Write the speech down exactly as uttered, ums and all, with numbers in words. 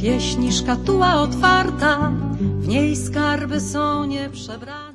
pieśni szkatuła otwarta, w niej skarby są nieprzebrane.